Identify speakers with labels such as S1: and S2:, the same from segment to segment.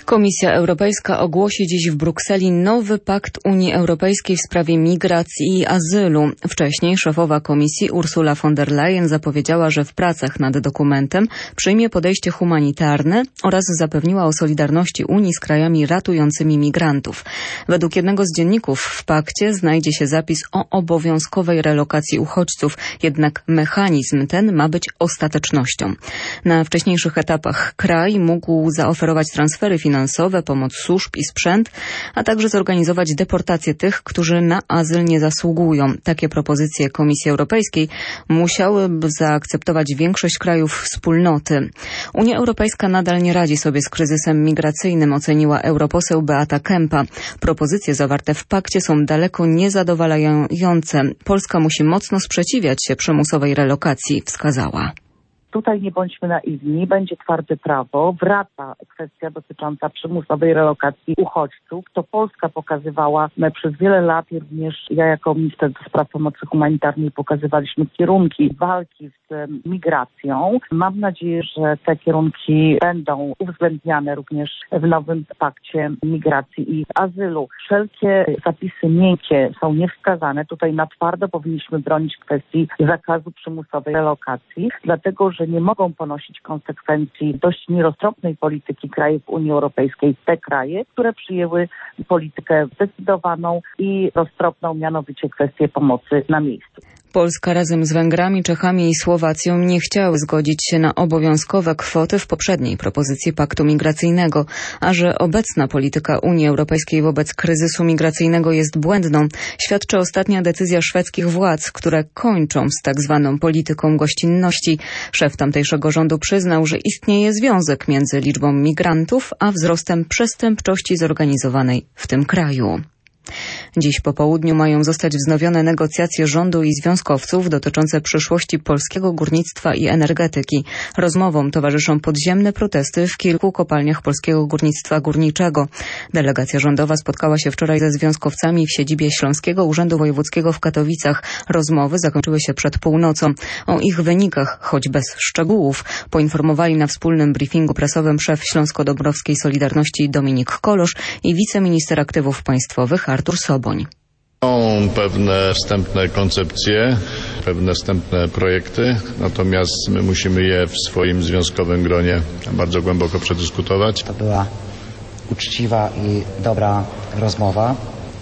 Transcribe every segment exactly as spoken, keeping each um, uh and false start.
S1: Komisja Europejska ogłosi dziś w Brukseli nowy pakt Unii Europejskiej w sprawie migracji i azylu. Wcześniej szefowa komisji Ursula von der Leyen zapowiedziała, że w pracach nad dokumentem przyjmie podejście humanitarne oraz zapewniła o solidarności Unii z krajami ratującymi migrantów. Według jednego z dzienników w pakcie znajdzie się zapis o obowiązkowej relokacji uchodźców, jednak mechanizm ten ma być ostatecznością. Na wcześniejszych etapach kraj mógł zaoferować transfery finansowe, finansowe, pomoc służb i sprzęt, a także zorganizować deportację tych, którzy na azyl nie zasługują. Takie propozycje Komisji Europejskiej musiałyby zaakceptować większość krajów wspólnoty. Unia Europejska nadal nie radzi sobie z kryzysem migracyjnym, oceniła europoseł Beata Kempa. Propozycje zawarte w pakcie są daleko niezadowalające. Polska musi mocno sprzeciwiać się przymusowej relokacji, wskazała.
S2: Tutaj nie bądźmy naiwni, będzie twarde prawo, wraca kwestia dotycząca przymusowej relokacji uchodźców. To Polska pokazywała przez wiele lat i również ja jako minister do spraw pomocy humanitarnej pokazywaliśmy kierunki walki z migracją. Mam nadzieję, że te kierunki będą uwzględniane również w nowym pakcie migracji i azylu. Wszelkie zapisy miękkie są niewskazane. Tutaj na twardo powinniśmy bronić kwestii zakazu przymusowej relokacji, dlatego że że nie mogą ponosić konsekwencji dość nieroztropnej polityki krajów Unii Europejskiej te kraje, które przyjęły politykę zdecydowaną i roztropną, mianowicie kwestię pomocy na miejscu.
S1: Polska razem z Węgrami, Czechami i Słowacją nie chciały zgodzić się na obowiązkowe kwoty w poprzedniej propozycji paktu migracyjnego, a że obecna polityka Unii Europejskiej wobec kryzysu migracyjnego jest błędną, świadczy ostatnia decyzja szwedzkich władz, które kończą z tak zwaną polityką gościnności. Szef tamtejszego rządu przyznał, że istnieje związek między liczbą migrantów a wzrostem przestępczości zorganizowanej w tym kraju. Dziś po południu mają zostać wznowione negocjacje rządu i związkowców dotyczące przyszłości polskiego górnictwa i energetyki. Rozmowom towarzyszą podziemne protesty w kilku kopalniach polskiego górnictwa górniczego. Delegacja rządowa spotkała się wczoraj ze związkowcami w siedzibie Śląskiego Urzędu Wojewódzkiego w Katowicach. Rozmowy zakończyły się przed północą. O ich wynikach, choć bez szczegółów, poinformowali na wspólnym briefingu prasowym szef Śląsko-Dąbrowskiej Solidarności Dominik Kolosz i wiceminister aktywów państwowych Artur Soboń.
S3: Są pewne wstępne koncepcje, pewne wstępne projekty, natomiast my musimy je w swoim związkowym gronie bardzo głęboko przedyskutować.
S4: To była uczciwa i dobra rozmowa.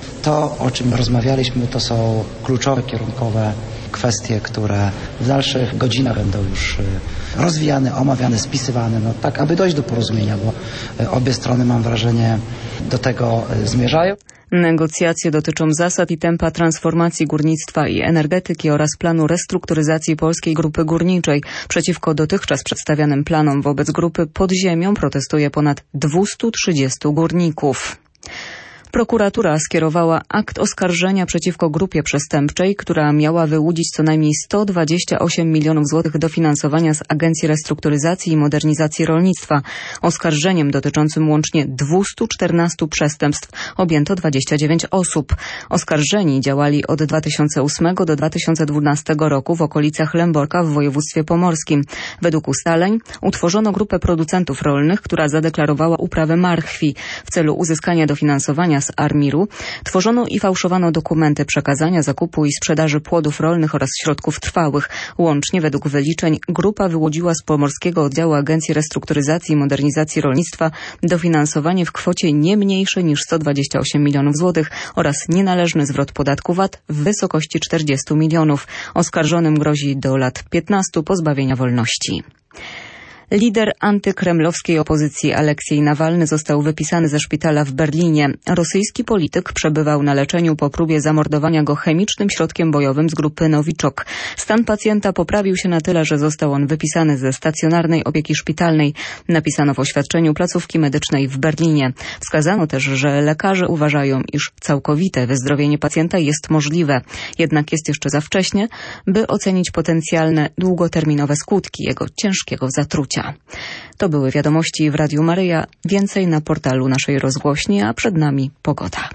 S4: To, o czym rozmawialiśmy, to są kluczowe, kierunkowe kwestie, które w dalszych godzinach będą już rozwijane, omawiane, spisywane, no tak, aby dojść do porozumienia, bo obie strony, mam wrażenie, do tego zmierzają.
S1: Negocjacje dotyczą zasad i tempa transformacji górnictwa i energetyki oraz planu restrukturyzacji Polskiej Grupy Górniczej. Przeciwko dotychczas przedstawianym planom wobec grupy pod ziemią protestuje ponad dwieście trzydzieści górników. Prokuratura skierowała akt oskarżenia przeciwko grupie przestępczej, która miała wyłudzić co najmniej sto dwadzieścia osiem milionów złotych dofinansowania z Agencji Restrukturyzacji i Modernizacji Rolnictwa. Oskarżeniem dotyczącym łącznie dwieście czternaście przestępstw objęto dwadzieścia dziewięć osób. Oskarżeni działali od dwa tysiące ósmego do dwa tysiące dwunastego roku w okolicach Lęborka w województwie pomorskim. Według ustaleń utworzono grupę producentów rolnych, która zadeklarowała uprawę marchwi. W celu uzyskania dofinansowania z Armiru tworzono i fałszowano dokumenty przekazania, zakupu i sprzedaży płodów rolnych oraz środków trwałych. Łącznie według wyliczeń grupa wyłudziła z pomorskiego oddziału Agencji Restrukturyzacji i Modernizacji Rolnictwa dofinansowanie w kwocie nie mniejszej niż sto dwadzieścia osiem milionów złotych oraz nienależny zwrot podatku V A T w wysokości czterdzieści milionów. Oskarżonym grozi do lat piętnastu pozbawienia wolności. Lider antykremlowskiej opozycji Aleksiej Nawalny został wypisany ze szpitala w Berlinie. Rosyjski polityk przebywał na leczeniu po próbie zamordowania go chemicznym środkiem bojowym z grupy Nowiczok. Stan pacjenta poprawił się na tyle, że został on wypisany ze stacjonarnej opieki szpitalnej. Napisano w oświadczeniu placówki medycznej w Berlinie. Wskazano też, że lekarze uważają, iż całkowite wyzdrowienie pacjenta jest możliwe. Jednak jest jeszcze za wcześnie, by ocenić potencjalne długoterminowe skutki jego ciężkiego zatrucia. To były wiadomości w Radiu Maryja. Więcej na portalu naszej rozgłośni, a przed nami pogoda.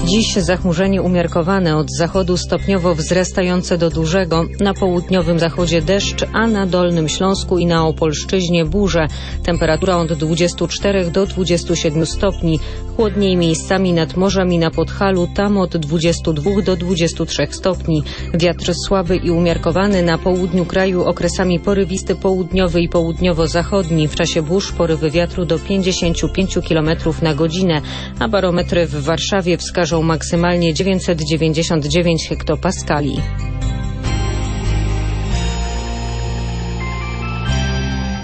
S5: Dziś zachmurzenie umiarkowane, od zachodu stopniowo wzrastające do dużego, na południowym zachodzie deszcz, a na Dolnym Śląsku i na Opolszczyźnie burze. Temperatura od dwudziestu czterech do dwudziestu siedmiu stopni. Chłodniej miejscami nad morzem i na Podhalu, tam od dwudziestu dwóch do dwudziestu trzech stopni. Wiatr słaby i umiarkowany, na południu kraju okresami porywisty południowy i południowo-zachodni. W czasie burz porywy wiatru do pięćdziesięciu pięciu kilometrów na godzinę, a barometry w Warszawie wskażą maksymalnie dziewięćset dziewięćdziesiąt dziewięć hektopaskali.